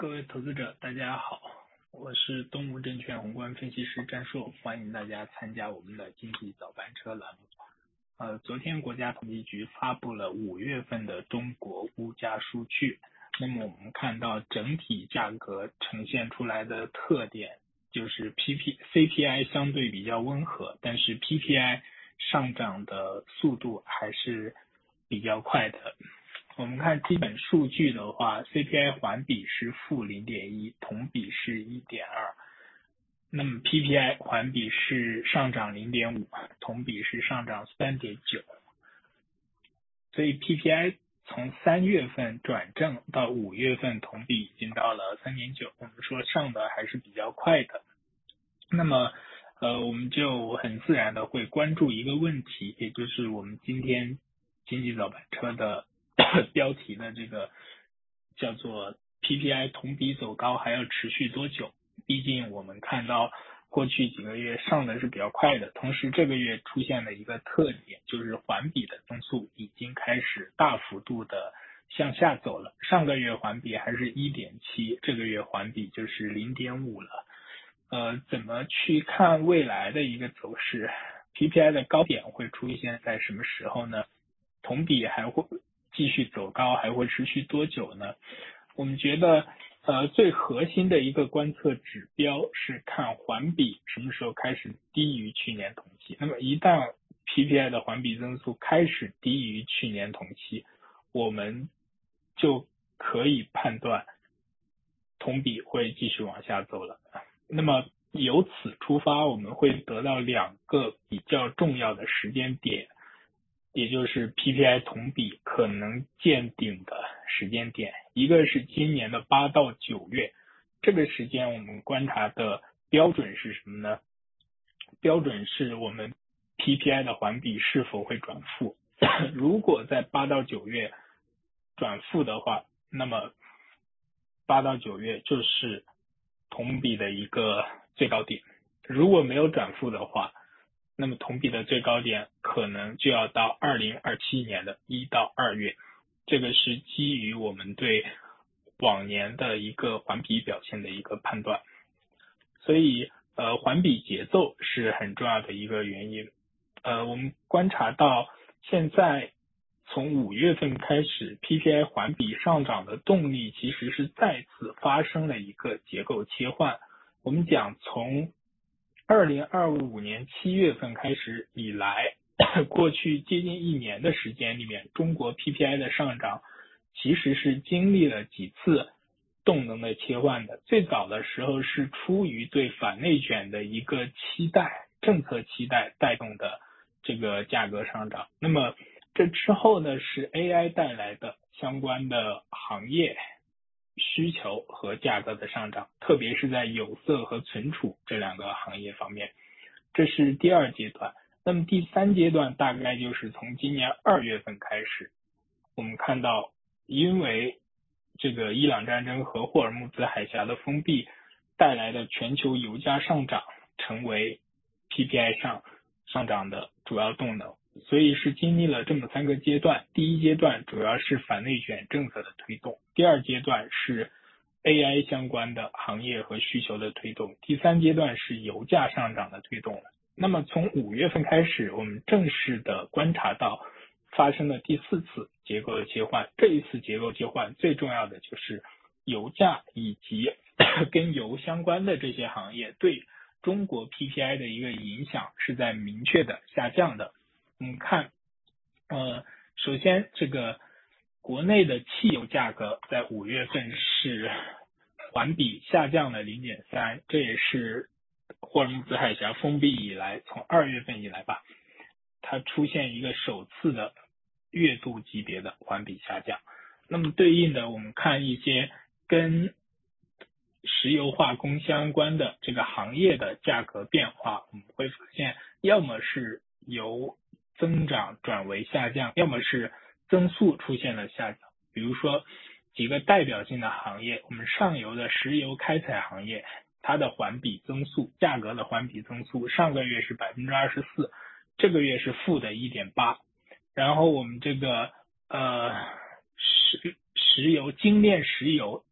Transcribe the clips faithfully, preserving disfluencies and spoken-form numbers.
各位投资者，大家好，我是东吴证券宏观分析师詹硕，欢迎大家参加我们的经济早班车栏目。呃，昨天国家统计局发布了五月份的中国物价数据，那么我们看到整体价格呈现出来的特点就是 P P C P I 相对比较温和，但是 P P I 上涨的速度还是比较快的。我们看基本数据的话 ，C P I 环比是负 零点一， 同比是 一点二， 那么 P P I 环比是上涨 零点五， 同比是上涨 三点九， 所以 P P I 从三月份转正到五月份同比已经到了 三点九， 我们说上的还是比较快的。那么呃，我们就很自然的会关注一个问题，也就是我们今天经济早班车的标题的这个叫做 P P I 同比走高还要持续多久？毕竟我们看到过去几个月上的是比较快的，同时这个月出现了一个特点，就是环比的增速已经开始大幅度的向下走了。上个月环比还是 一点七， 这个月环比就是 零点五 了。呃，怎么去看未来的一个走势 ？P P I 的高点会出现在什么时候呢？同比还会继续走高，还会持续多久呢？我们觉得呃最核心的一个观测指标是看环比什么时候开始低于去年同期。那么一旦 P P I 的环比增速开始低于去年同期，我们就可以判断同比会继续往下走了。那么由此出发，我们会得到两个比较重要的时间点，也就是 P P I 同比可能见顶的时间点。一个是今年的八到九月，这个时间我们观察的标准是什么呢？标准是我们 P P I 的环比是否会转负。如果在八到九月转负的话，那么八到九月就是同比的一个最高点。如果没有转负的话，那么同比的最高点可能就要到二零二七年的一到二月。这个是基于我们对往年的一个环比表现的一个判断。所以呃，环比节奏是很重要的一个原因。呃，我们观察到现在从五月份开始 P P I 环比上涨的动力其实是再次发生了一个结构切换。我们讲从二零二五年七月份开始以来，过去接近一年的时间里面，中国 P P I 的上涨其实是经历了几次动能的切换的。最早的时候是出于对反内卷的一个期待，政策期待带动的这个价格上涨。那么这之后呢，是 A I 带来的相关的行业需求和价格的上涨，特别是在有色和存储这两个行业方面，这是第二阶段。那么第三阶段大概就是从今年二月份开始，我们看到因为这个伊朗战争和霍尔木兹海峡的封闭带来的全球油价上涨，成为 P P I 上上涨的主要动能。所以是经历了这么三个阶段，第一阶段主要是反内卷政策的推动，第二阶段是 A I 相关的行业和需求的推动，第三阶段是油价上涨的推动。那么从五月份开始，我们正式的观察到发生了第四次结构的切换。这一次结构切换最重要的就是油价以及跟油相关的这些行业对中国 P P I 的一个影响是在明确的下降的。我们看呃，首先这个国内的汽油价格在五月份是环比下降了 零点三， 这也是霍尔木兹海峡封闭以来，从二月份以来吧，它出现一个首次的月度级别的环比下降。那么对应的，我们看一些跟石油化工相关的这个行业的价格变化，我们会发现，要么是由增长转为下降，要么是增速出现了下降。比如说几个代表性的行业，我们上游的石油开采行业，它的环比增速，价格的环比增速，上个月是 百分之二十四， 这个月是负的 一点八。 然后我们这个呃石石油精炼石油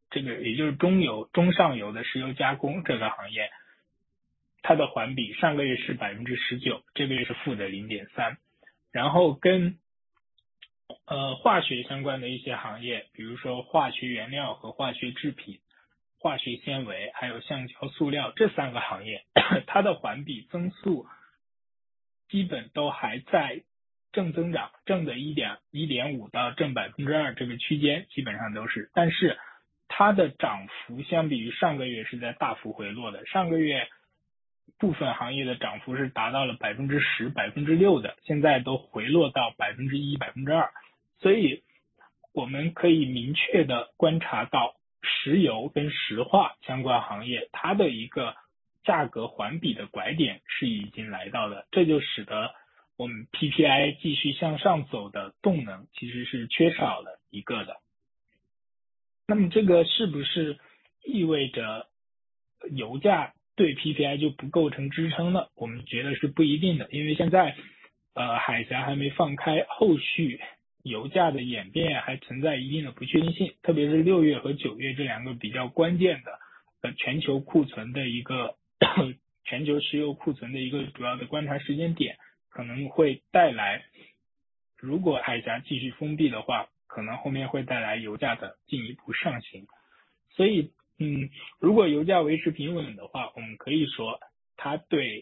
这个也就是中游、中上游的石油加工这个行业，它的环比上个月是 百分之十九， 这个月是负的 零点三。 然后跟呃化学相关的一些行业，比如说化学原料和化学制品、化学纤维还有橡胶塑料这三个行业，它的环比增速基本都还在正增长，正的 一点五 到正 百分之二 这个区间基本上都是，但是它的涨幅相比于上个月是在大幅回落的，上个月部分行业的涨幅是达到了 百分之十、百分之六 的，现在都回落到 百分之一、百分之二， 所以我们可以明确的观察到石油跟石化相关行业它的一个价格环比的拐点是已经来到了，这就使得我们 P P I 继续向上走的动能其实是缺少了一个的。那么这个是不是意味着油价对 P P I 就不构成支撑呢？我们觉得是不一定的，因为现在呃海峡还没放开，后续油价的演变还存在一定的不确定性，特别是六月和九月这两个比较关键的呃全球库存的一个全球石油库存的一个主要的观察时间点，可能会带来，如果海峡继续封闭的话，可能后面会带来油价的进一步上行。所以嗯，如果油价维持平稳的话，我们可以说它对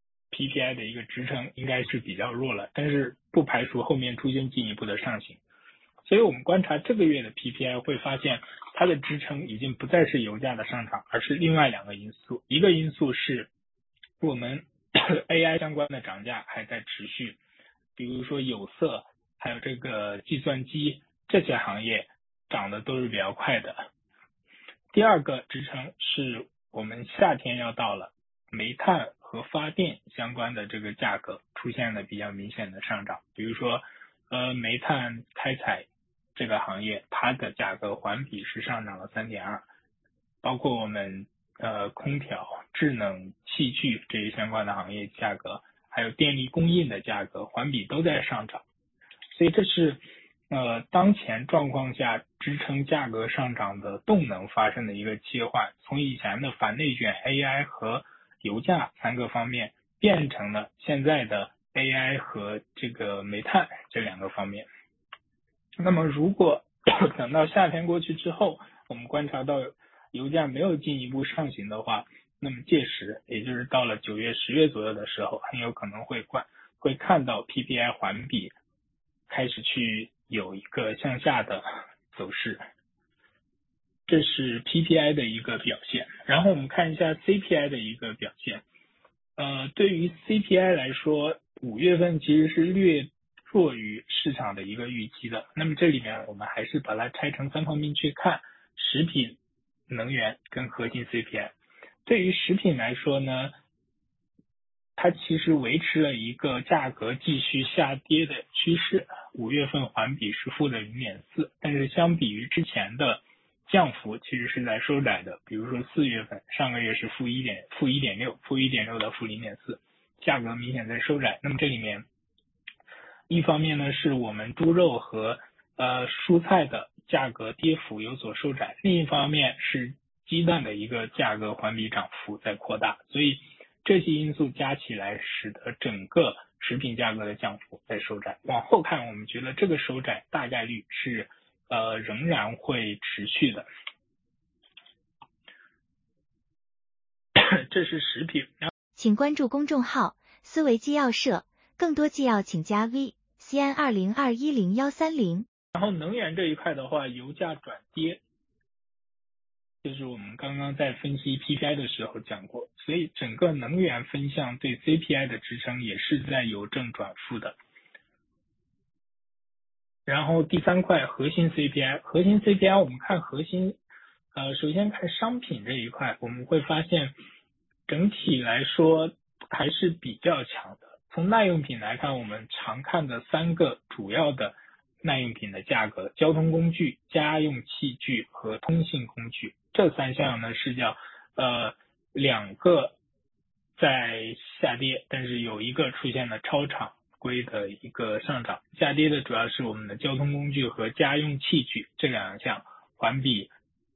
P P I 的一个支撑应该是比较弱了，但是不排除后面出现进一步的上行。所以我们观察这个月的 P P I 会发现它的支撑已经不再是油价的上涨，而是另外两个因素，一个因素是我们A I 相关的涨价还在持续，比如说有色还有这个计算机这些行业涨得都是比较快的。第二个支撑是我们夏天要到了，煤炭和发电相关的这个价格出现了比较明显的上涨，比如说呃煤炭开采这个行业，它的价格环比是上涨了 三点二， 包括我们呃空调、智能器具这些相关的行业价格，还有电力供应的价格环比都在上涨。所以这是呃当前状况下支撑价格上涨的动能发生的一个切换，从以前的反内卷 A I 和油价三个方面变成了现在的 A I 和这个煤炭这两个方面。那么如果等到夏天过去之后，我们观察到油价没有进一步上行的话，那么届时也就是到了九月、十月左右的时候，很有可能会观会看到 P P I 环比开始去有一个向下的走势，这是 P P I 的一个表现。然后我们看一下 C P I 的一个表现。呃，对于 C P I 来说，五月份其实是略弱于市场的一个预期的。那么这里面我们还是把它拆成三方面去看，食品、能源跟核心 C P I。对于食品来说呢，它其实维持了一个价格继续下跌的趋势，五月份环比是负的 零点四， 但是相比于之前的降幅其实是在收窄的，比如说四月份，上个月是负一点负一点六，负一点六到负零点四，价格明显在收窄。那么这里面一方面呢是我们猪肉和呃蔬菜的价格跌幅有所收窄，另一方面是鸡蛋的一个价格环比涨幅在扩大，所以这些因素加起来使得整个食品价格的降幅在收窄。往后看，我们觉得这个收窄大概率是呃仍然会持续的。这是食品。 请关注公众号思维纪要社，更多纪要请加 V C N 二零二一零一三零。 然后能源这一块的话，油价转跌，就是我们刚刚在分析 P P I 的时候讲过，所以整个能源分项对 C P I 的支撑也是在由正转负的。然后第三块核心 C P I， 核心 C P I 我们看核心，呃，首先看商品这一块，我们会发现整体来说还是比较强的。从耐用品来看，我们常看的三个主要的耐用品的价格，交通工具、家用器具和通信工具，这三项呢是叫呃两个在下跌，但是有一个出现了超常规的一个上涨。下跌的主要是我们的交通工具和家用器具，这两项环比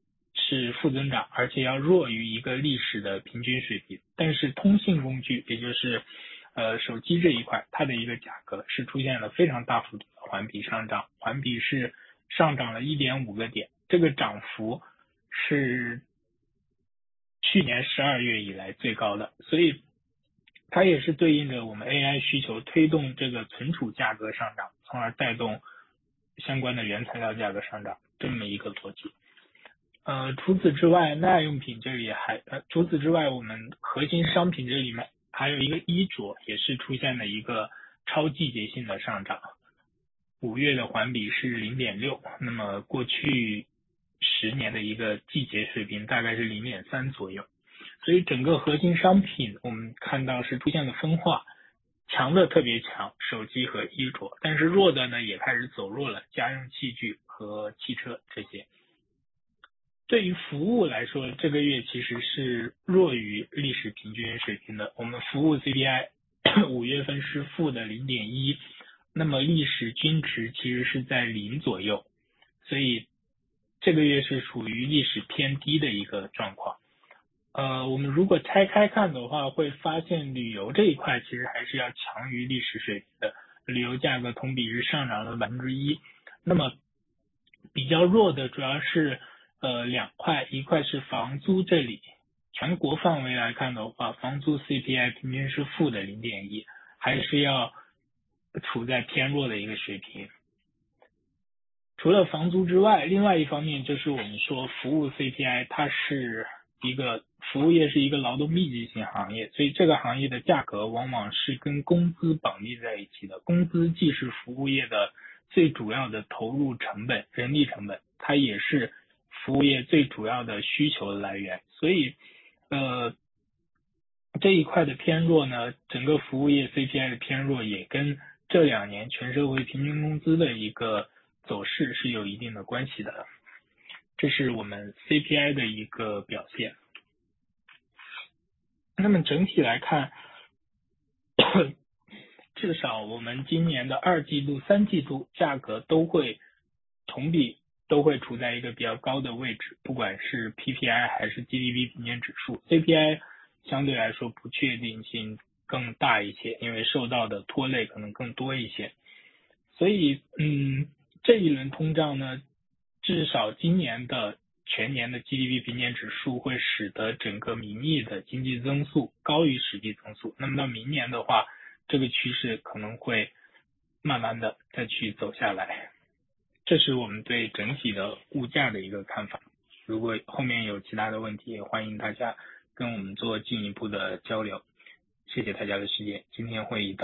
是负增长，而且要弱于一个历史的平均水平。但是通信工具，也就是呃手机这一块，它的一个价格是出现了非常大幅度的环比上涨，环比是上涨了 一点五个点，这个涨幅是去年十二月以来最高的，所以它也是对应着我们 A I 需求推动这个存储价格上涨，从而带动相关的原材料价格上涨这么一个逻辑。呃，除此之外，耐用品这里还呃，除此之外，我们核心商品这里面还有一个衣着，也是出现了一个超季节性的上涨。五月的环比是 零点六， 那么过去十年的一个季节水平大概是 零点三 左右。所以整个核心商品我们看到是出现了分化，强的特别强，手机和衣着，但是弱的呢也开始走弱了，家用器具和汽车这些。对于服务来说，这个月其实是弱于历史平均水平的。我们服务 C P I 五月份是负的 零点一， 那么历史均值其实是在零左右，所以这个月是属于历史偏低的一个状况。呃，我们如果拆开看的话，会发现旅游这一块其实还是要强于历史水平的，旅游价格同比是上涨了 百分之一。那么比较弱的主要是呃两块，一块是房租，这里全国范围来看的话，房租 C P I 平均是负的 零点一， 还是要处在偏弱的一个水平。除了房租之外，另外一方面就是我们说服务 C P I， 它是一个服务业是一个劳动密集型行业，所以这个行业的价格往往是跟工资绑定在一起的。工资既是服务业的最主要的投入成本，人力成本，它也是服务业最主要的需求的来源。所以呃这一块的偏弱呢，整个服务业 C P I 的偏弱也跟这两年全社会平均工资的一个走势是有一定的关系的。这是我们 C P I 的一个表现。那么整体来看，至少我们今年的二季度、三季度价格都会同比都会处在一个比较高的位置，不管是 P P I 还是 G D P 平均指数。C P I 相对来说不确定性更大一些，因为受到的拖累可能更多一些。所以嗯，这一轮通胀呢，至少今年的全年的 G D P 平均指数会使得整个名义的经济增速高于实际增速。那么到明年的话，这个趋势可能会慢慢的再去走下来。这是我们对整体的物价的一个看法。如果后面有其他的问题，也欢迎大家跟我们做进一步的交流。谢谢大家的时间，今天会议到